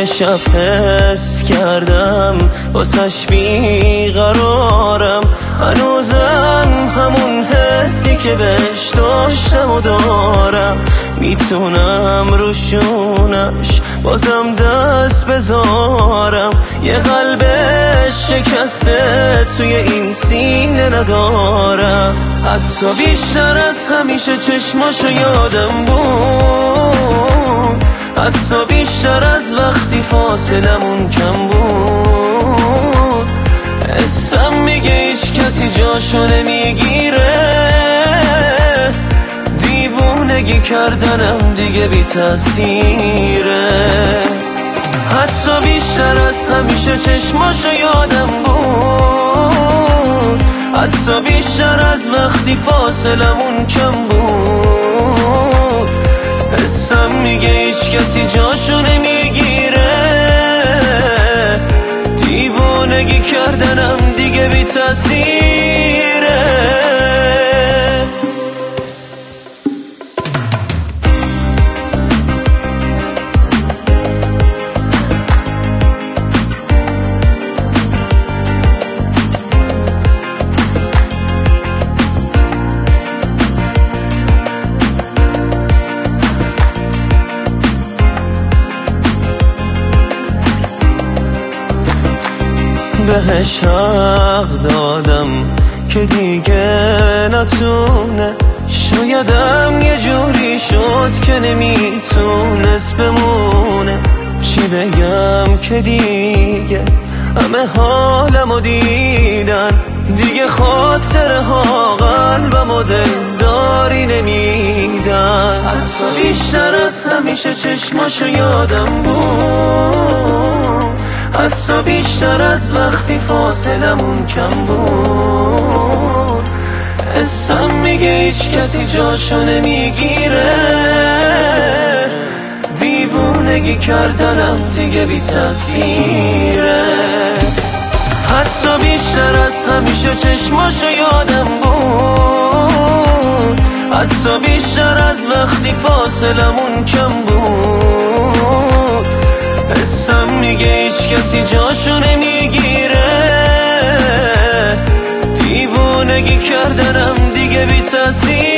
یه شب حس کردم واسش بیقرارم، هنوزم همون حسی که بهش داشتم و دارم. میتونم روشونش بازم دست بذارم، یه قلب شکسته توی این سینه ندارم. حتی بیشتر از همیشه چشماشو یادم بود، حتی بیشتر از وقتی فاصلمون کم بود. حسم میگه هیچ کسی جاشو نمیگیره، دیوونگی کردنم دیگه بی تاثیره. حتی بیشتر از همیشه چشماشو یادم بود، حتی بیشتر از وقتی فاصلمون کم بود. حسم میگه هیچ کسی جاشو نمیگیره، دیوانگی کردنم دیگه بی تاثیره. بهش حق دادم که دیگه نتونه، شایدم یه جوری شد که نمیتونست بمونه. چی بگم که دیگه همه حالمو دیدن، دیگه خاطره ها قلبمو دلداری نمیدن. حتی بیشتر از همیشه چشماشو یادم بود، حتی بیشتر از وقتی فاصلمون کم بود. حسم میگه هیچ کسی جاشو نمیگیره، دیوونگی کردنم دیگه بی تاثیره. حتی بیشتر از همیشه چشماشو یادم بود، حتی بیشتر از وقتی فاصلمون کم بود. حسم میگه هیچ کسی جاشو نمیگیره، دیوونگی کردنم دیگه بی تاثیر.